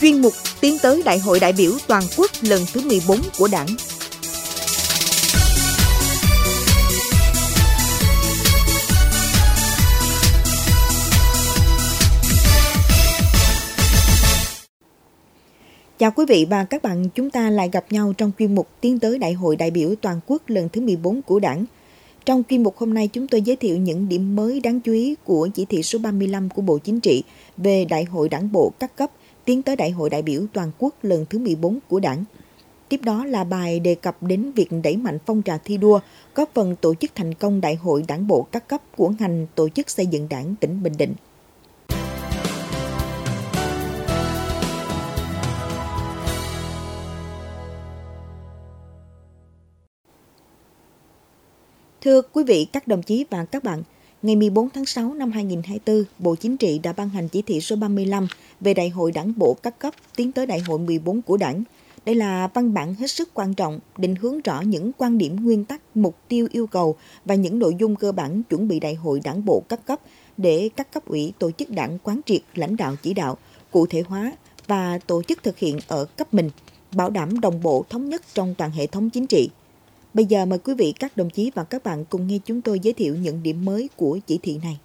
chuyên mục tiến tới Đại hội đại biểu toàn quốc lần thứ 14 của Đảng. Chào quý vị và các bạn, chúng ta lại gặp nhau trong chuyên mục tiến tới Đại hội đại biểu toàn quốc lần thứ 14 của Đảng. Trong chuyên mục hôm nay, chúng tôi giới thiệu những điểm mới đáng chú ý của chỉ thị số 35 của Bộ Chính trị về Đại hội Đảng bộ các cấp tiến tới Đại hội đại biểu toàn quốc lần thứ 14 của Đảng. Tiếp đó là bài đề cập đến việc đẩy mạnh phong trào thi đua, góp phần tổ chức thành công Đại hội Đảng bộ các cấp của ngành tổ chức xây dựng Đảng tỉnh Bình Định. Thưa quý vị, các đồng chí và các bạn, ngày 14 tháng 6 năm 2024, Bộ Chính trị đã ban hành chỉ thị số 35 về Đại hội Đảng bộ các cấp tiến tới Đại hội 14 của Đảng. Đây là văn bản hết sức quan trọng, định hướng rõ những quan điểm, nguyên tắc, mục tiêu, yêu cầu và những nội dung cơ bản chuẩn bị Đại hội Đảng bộ các cấp để các cấp ủy tổ chức Đảng quán triệt, lãnh đạo chỉ đạo, cụ thể hóa và tổ chức thực hiện ở cấp mình, bảo đảm đồng bộ thống nhất trong toàn hệ thống chính trị. Bây giờ mời quý vị, các đồng chí và các bạn cùng nghe chúng tôi giới thiệu những điểm mới của chỉ thị này.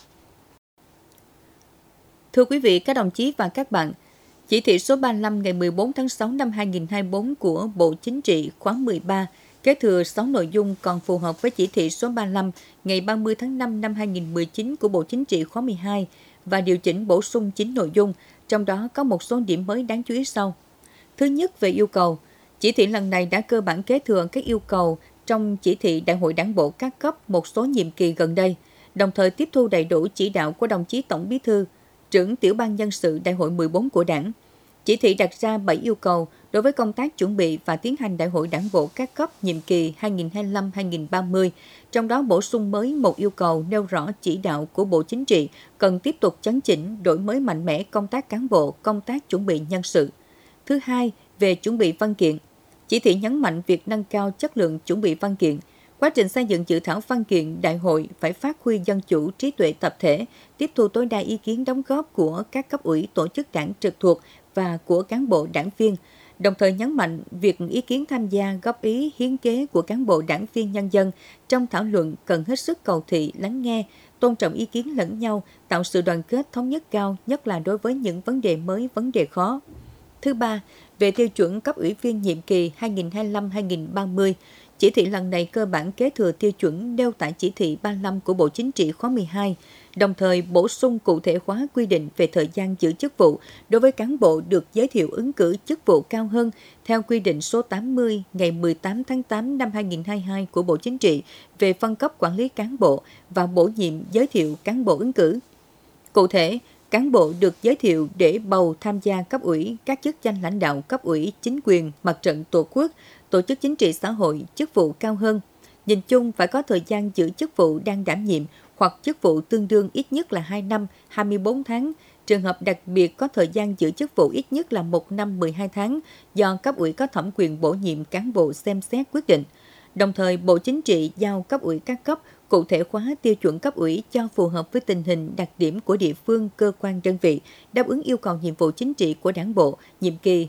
Thưa quý vị, các đồng chí và các bạn, chỉ thị số 35 ngày 14 tháng 6 năm 2024 của Bộ Chính trị khóa 13 kế thừa 6 nội dung còn phù hợp với chỉ thị số 35 ngày 30 tháng 5 năm 2019 của Bộ Chính trị khóa 12 và điều chỉnh bổ sung 9 nội dung, trong đó có một số điểm mới đáng chú ý sau. Thứ nhất, về yêu cầu. Chỉ thị lần này đã cơ bản kế thừa các yêu cầu trong chỉ thị Đại hội Đảng bộ các cấp một số nhiệm kỳ gần đây, đồng thời tiếp thu đầy đủ chỉ đạo của đồng chí Tổng Bí thư, trưởng Tiểu ban Nhân sự Đại hội 14 của Đảng. Chỉ thị đặt ra 7 yêu cầu đối với công tác chuẩn bị và tiến hành Đại hội Đảng bộ các cấp nhiệm kỳ 2025-2030, trong đó bổ sung mới một yêu cầu nêu rõ chỉ đạo của Bộ Chính trị cần tiếp tục chấn chỉnh, đổi mới mạnh mẽ công tác cán bộ, công tác chuẩn bị nhân sự. Thứ hai, về chuẩn bị văn kiện. Chỉ thị nhấn mạnh việc nâng cao chất lượng chuẩn bị văn kiện. Quá trình xây dựng dự thảo văn kiện đại hội phải phát huy dân chủ, trí tuệ tập thể, tiếp thu tối đa ý kiến đóng góp của các cấp ủy tổ chức Đảng trực thuộc và của cán bộ đảng viên, đồng thời nhấn mạnh việc ý kiến tham gia góp ý hiến kế của cán bộ đảng viên nhân dân trong thảo luận cần hết sức cầu thị, lắng nghe, tôn trọng ý kiến lẫn nhau, tạo sự đoàn kết thống nhất cao, nhất là đối với những vấn đề mới, vấn đề khó. Thứ ba, về tiêu chuẩn cấp ủy viên nhiệm kỳ 2025-2030, chỉ thị lần này cơ bản kế thừa tiêu chuẩn nêu tại chỉ thị 35 của Bộ Chính trị khóa 12, đồng thời bổ sung cụ thể hóa quy định về thời gian giữ chức vụ đối với cán bộ được giới thiệu ứng cử chức vụ cao hơn theo quy định số 80 ngày 18 tháng 8 năm 2022 của Bộ Chính trị về phân cấp quản lý cán bộ và bổ nhiệm giới thiệu cán bộ ứng cử. Cụ thể, cán bộ được giới thiệu để bầu tham gia cấp ủy các chức danh lãnh đạo cấp ủy, chính quyền, mặt trận tổ quốc, tổ chức chính trị xã hội, chức vụ cao hơn. Nhìn chung phải có thời gian giữ chức vụ đang đảm nhiệm hoặc chức vụ tương đương ít nhất là 2 năm, 24 tháng. Trường hợp đặc biệt có thời gian giữ chức vụ ít nhất là 1 năm 12 tháng do cấp ủy có thẩm quyền bổ nhiệm cán bộ xem xét quyết định. Đồng thời, Bộ Chính trị giao cấp ủy các cấp cụ thể hóa tiêu chuẩn cấp ủy cho phù hợp với tình hình đặc điểm của địa phương, cơ quan đơn vị, đáp ứng yêu cầu nhiệm vụ chính trị của Đảng bộ, nhiệm kỳ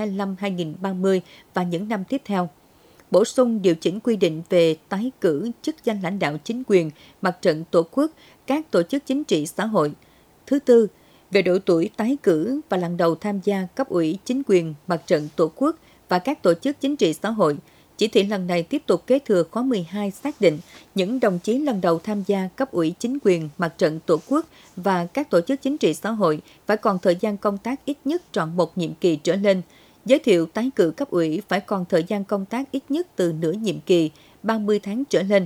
2025-2030 và những năm tiếp theo. Bổ sung điều chỉnh quy định về tái cử chức danh lãnh đạo chính quyền, mặt trận tổ quốc, các tổ chức chính trị xã hội. Thứ tư, về độ tuổi tái cử và lần đầu tham gia cấp ủy chính quyền, mặt trận tổ quốc và các tổ chức chính trị xã hội. Chỉ thị lần này tiếp tục kế thừa khóa 12 xác định những đồng chí lần đầu tham gia cấp ủy chính quyền, mặt trận tổ quốc và các tổ chức chính trị xã hội phải còn thời gian công tác ít nhất trọn một nhiệm kỳ trở lên. Giới thiệu tái cử cấp ủy phải còn thời gian công tác ít nhất từ nửa nhiệm kỳ, 30 tháng trở lên.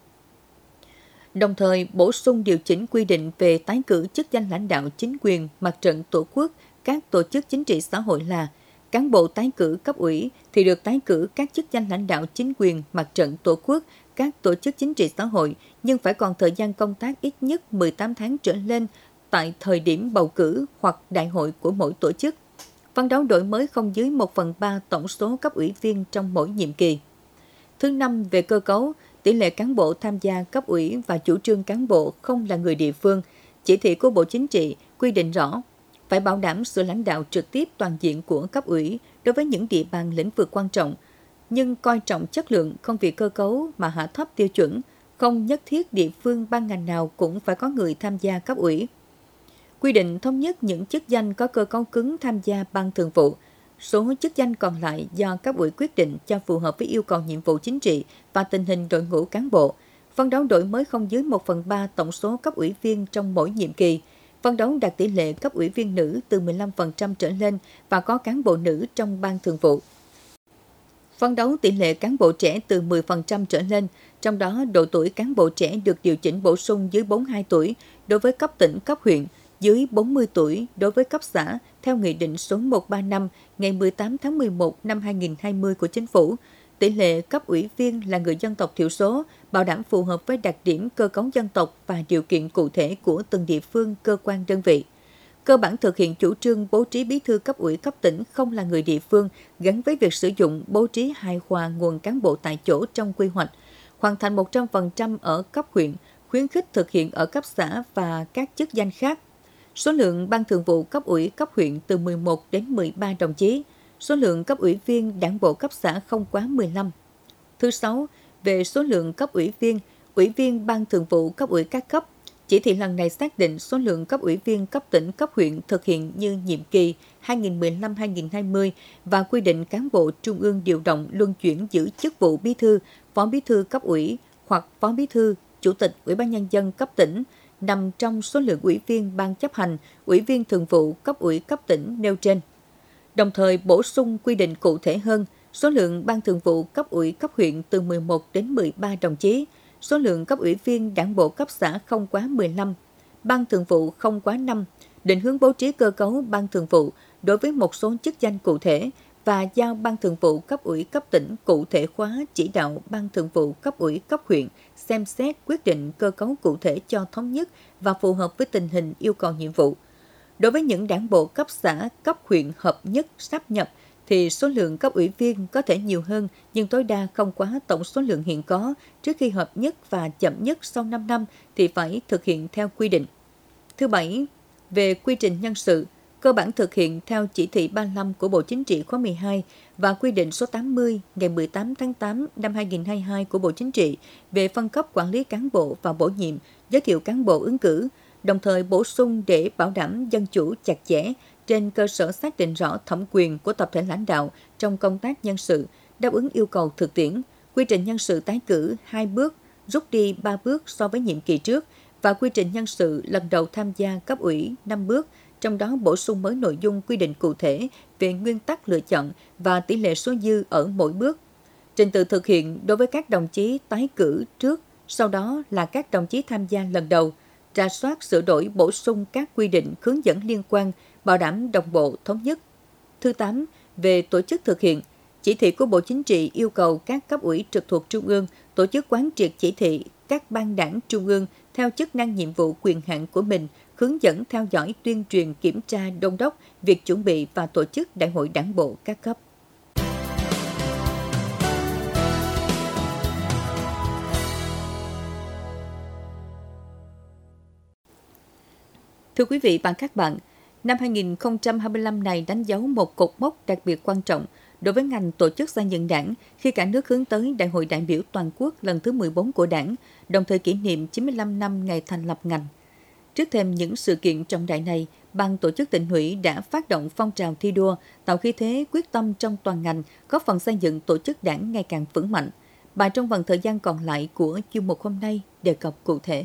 Đồng thời, bổ sung điều chỉnh quy định về tái cử chức danh lãnh đạo chính quyền, mặt trận tổ quốc, các tổ chức chính trị xã hội là cán bộ tái cử cấp ủy thì được tái cử các chức danh lãnh đạo chính quyền, mặt trận tổ quốc, các tổ chức chính trị xã hội, nhưng phải còn thời gian công tác ít nhất 18 tháng trở lên tại thời điểm bầu cử hoặc đại hội của mỗi tổ chức. Phấn đấu đổi mới không dưới 1/3 tổng số cấp ủy viên trong mỗi nhiệm kỳ. Thứ năm, về cơ cấu, tỷ lệ cán bộ tham gia cấp ủy và chủ trương cán bộ không là người địa phương. Chỉ thị của Bộ Chính trị quy định rõ, phải bảo đảm sự lãnh đạo trực tiếp toàn diện của cấp ủy đối với những địa bàn lĩnh vực quan trọng, nhưng coi trọng chất lượng không vì cơ cấu mà hạ thấp tiêu chuẩn, không nhất thiết địa phương ban ngành nào cũng phải có người tham gia cấp ủy. Quy định thống nhất những chức danh có cơ cấu cứng tham gia ban thường vụ, số chức danh còn lại do cấp ủy quyết định cho phù hợp với yêu cầu nhiệm vụ chính trị và tình hình đội ngũ cán bộ, phấn đấu đổi mới không dưới 1/3 tổng số cấp ủy viên trong mỗi nhiệm kỳ, phấn đấu đạt tỷ lệ cấp ủy viên nữ từ 15% trở lên và có cán bộ nữ trong ban thường vụ. Phấn đấu tỷ lệ cán bộ trẻ từ 10% trở lên, trong đó độ tuổi cán bộ trẻ được điều chỉnh bổ sung dưới 42 tuổi đối với cấp tỉnh, cấp huyện, dưới 40 tuổi đối với cấp xã theo Nghị định số 135 ngày 18 tháng 11 năm 2020 của Chính phủ. Tỷ lệ cấp ủy viên là người dân tộc thiểu số, bảo đảm phù hợp với đặc điểm cơ cấu dân tộc và điều kiện cụ thể của từng địa phương, cơ quan, đơn vị. Cơ bản thực hiện chủ trương bố trí bí thư cấp ủy cấp tỉnh không là người địa phương gắn với việc sử dụng bố trí hài hòa nguồn cán bộ tại chỗ trong quy hoạch, hoàn thành 100% ở cấp huyện, khuyến khích thực hiện ở cấp xã và các chức danh khác. Số lượng ban thường vụ cấp ủy cấp huyện từ 11 đến 13 đồng chí, số lượng cấp ủy viên đảng bộ cấp xã không quá 15. Thứ 6, về số lượng cấp ủy viên ban thường vụ cấp ủy các cấp, chỉ thị lần này xác định số lượng cấp ủy viên cấp tỉnh, cấp huyện thực hiện như nhiệm kỳ 2015-2020 và quy định cán bộ trung ương điều động luân chuyển giữ chức vụ bí thư, phó bí thư cấp ủy hoặc phó bí thư, chủ tịch Ủy ban Nhân dân cấp tỉnh, nằm trong số lượng ủy viên ban chấp hành, ủy viên thường vụ cấp ủy cấp tỉnh nêu trên. Đồng thời bổ sung quy định cụ thể hơn, số lượng ban thường vụ cấp ủy cấp huyện từ 11 đến 13 đồng chí, số lượng cấp ủy viên đảng bộ cấp xã không quá 15, ban thường vụ không quá 5, định hướng bố trí cơ cấu ban thường vụ đối với một số chức danh cụ thể và giao ban thường vụ cấp ủy cấp tỉnh cụ thể hóa chỉ đạo ban thường vụ cấp ủy cấp huyện xem xét quyết định cơ cấu cụ thể cho thống nhất và phù hợp với tình hình yêu cầu nhiệm vụ. Đối với những đảng bộ cấp xã, cấp huyện hợp nhất, sáp nhập thì số lượng cấp ủy viên có thể nhiều hơn nhưng tối đa không quá tổng số lượng hiện có trước khi hợp nhất và chậm nhất sau 5 năm thì phải thực hiện theo quy định. Thứ 7, về quy trình nhân sự, cơ bản thực hiện theo chỉ thị 35 của Bộ Chính trị khóa 12 và quy định số 80 ngày 18 tháng 8 năm 2022 của Bộ Chính trị về phân cấp quản lý cán bộ và bổ nhiệm, giới thiệu cán bộ ứng cử, đồng thời bổ sung để bảo đảm dân chủ chặt chẽ trên cơ sở xác định rõ thẩm quyền của tập thể lãnh đạo trong công tác nhân sự, đáp ứng yêu cầu thực tiễn, quy trình nhân sự tái cử 2 bước, rút đi 3 bước so với nhiệm kỳ trước và quy trình nhân sự lần đầu tham gia cấp ủy 5 bước, trong đó bổ sung mới nội dung quy định cụ thể về nguyên tắc lựa chọn và tỷ lệ số dư ở mỗi bước. Trình tự thực hiện đối với các đồng chí tái cử trước, sau đó là các đồng chí tham gia lần đầu, rà soát sửa đổi bổ sung các quy định hướng dẫn liên quan, bảo đảm đồng bộ thống nhất. Thứ 8, về tổ chức thực hiện, chỉ thị của Bộ Chính trị yêu cầu các cấp ủy trực thuộc Trung ương tổ chức quán triệt chỉ thị các ban đảng Trung ương theo chức năng nhiệm vụ quyền hạn của mình, hướng dẫn theo dõi tuyên truyền kiểm tra đôn đốc việc chuẩn bị và tổ chức đại hội đảng bộ các cấp. Thưa quý vị và các bạn, năm 2025 này đánh dấu một cột mốc đặc biệt quan trọng đối với ngành tổ chức xây dựng Đảng khi cả nước hướng tới Đại hội đại biểu toàn quốc lần thứ 14 của Đảng, đồng thời kỷ niệm 95 năm ngày thành lập ngành. Trước thêm những sự kiện trọng đại này, Ban tổ chức Tỉnh ủy đã phát động phong trào thi đua, tạo khí thế quyết tâm trong toàn ngành, góp phần xây dựng tổ chức Đảng ngày càng vững mạnh. Bài trong phần thời gian còn lại của chuyên mục hôm nay đề cập cụ thể.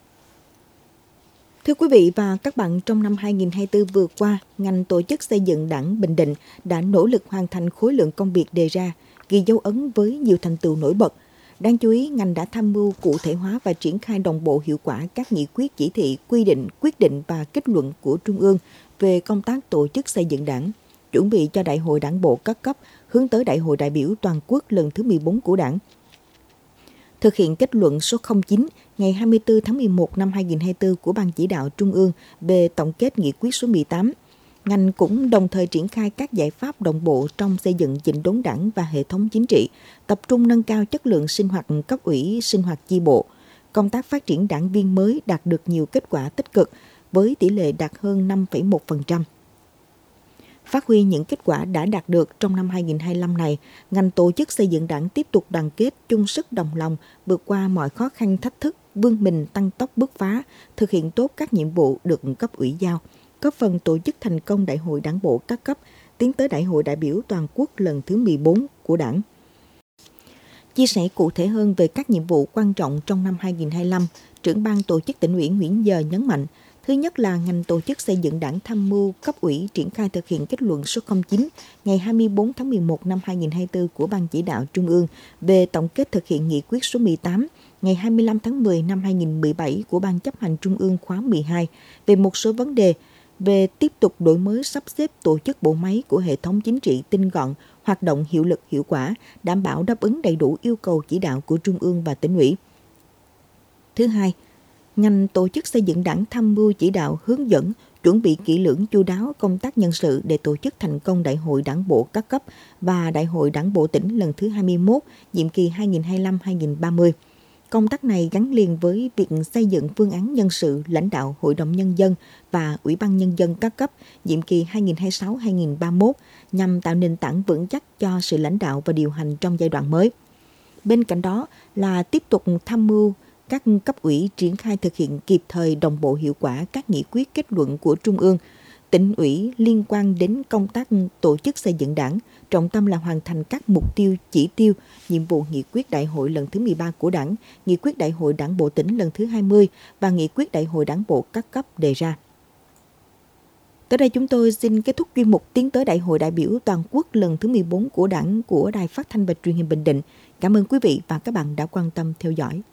Thưa quý vị và các bạn, trong năm 2024 vừa qua, ngành tổ chức xây dựng Đảng Bình Định đã nỗ lực hoàn thành khối lượng công việc đề ra, ghi dấu ấn với nhiều thành tựu nổi bật. Đáng chú ý, ngành đã tham mưu cụ thể hóa và triển khai đồng bộ hiệu quả các nghị quyết, chỉ thị, quy định, quyết định và kết luận của Trung ương về công tác tổ chức xây dựng Đảng, chuẩn bị cho Đại hội Đảng bộ các cấp, hướng tới Đại hội đại biểu toàn quốc lần thứ 14 của Đảng. Thực hiện kết luận số 09 ngày 24 tháng 11 năm 2024 của Ban Chỉ đạo Trung ương về tổng kết nghị quyết số 18, ngành cũng đồng thời triển khai các giải pháp đồng bộ trong xây dựng chỉnh đốn Đảng và hệ thống chính trị, tập trung nâng cao chất lượng sinh hoạt cấp ủy, sinh hoạt chi bộ. Công tác phát triển đảng viên mới đạt được nhiều kết quả tích cực với tỷ lệ đạt hơn 5,1%. Phát huy những kết quả đã đạt được trong năm 2025 này, ngành tổ chức xây dựng Đảng tiếp tục đoàn kết, chung sức đồng lòng, vượt qua mọi khó khăn thách thức, vươn mình tăng tốc bứt phá, thực hiện tốt các nhiệm vụ được cấp ủy giao, góp phần tổ chức thành công Đại hội Đảng bộ các cấp, tiến tới Đại hội đại biểu toàn quốc lần thứ 14 của Đảng. Chia sẻ cụ thể hơn về các nhiệm vụ quan trọng trong năm 2025, trưởng ban tổ chức Tỉnh ủy Nguyễn Giờ nhấn mạnh, thứ nhất là ngành tổ chức xây dựng Đảng tham mưu cấp ủy triển khai thực hiện kết luận số 09 ngày 24 tháng 11 năm 2024 của Ban Chỉ đạo Trung ương về tổng kết thực hiện nghị quyết số 18 ngày 25 tháng 10 năm 2017 của Ban Chấp hành Trung ương khóa 12 về một số vấn đề về tiếp tục đổi mới sắp xếp tổ chức bộ máy của hệ thống chính trị tinh gọn, hoạt động hiệu lực hiệu quả, đảm bảo đáp ứng đầy đủ yêu cầu chỉ đạo của Trung ương và Tỉnh ủy. Thứ hai, ngành tổ chức xây dựng Đảng tham mưu chỉ đạo hướng dẫn, chuẩn bị kỹ lưỡng chu đáo công tác nhân sự để tổ chức thành công Đại hội Đảng bộ các cấp và Đại hội Đảng bộ tỉnh lần thứ 21, nhiệm kỳ 2025-2030. Công tác này gắn liền với việc xây dựng phương án nhân sự lãnh đạo Hội đồng Nhân dân và Ủy ban Nhân dân các cấp, nhiệm kỳ 2026-2031, nhằm tạo nền tảng vững chắc cho sự lãnh đạo và điều hành trong giai đoạn mới. Bên cạnh đó là tiếp tục tham mưu các cấp ủy triển khai thực hiện kịp thời đồng bộ hiệu quả các nghị quyết kết luận của Trung ương, Tỉnh ủy liên quan đến công tác tổ chức xây dựng Đảng, trọng tâm là hoàn thành các mục tiêu, chỉ tiêu, nhiệm vụ nghị quyết Đại hội lần thứ 13 của Đảng, nghị quyết Đại hội Đảng bộ tỉnh lần thứ 20 và nghị quyết Đại hội Đảng bộ các cấp đề ra. Tới đây chúng tôi xin kết thúc chuyên mục Tiến tới Đại hội đại biểu toàn quốc lần thứ 14 của Đảng của Đài Phát thanh và Truyền hình Bình Định. Cảm ơn quý vị và các bạn đã quan tâm theo dõi.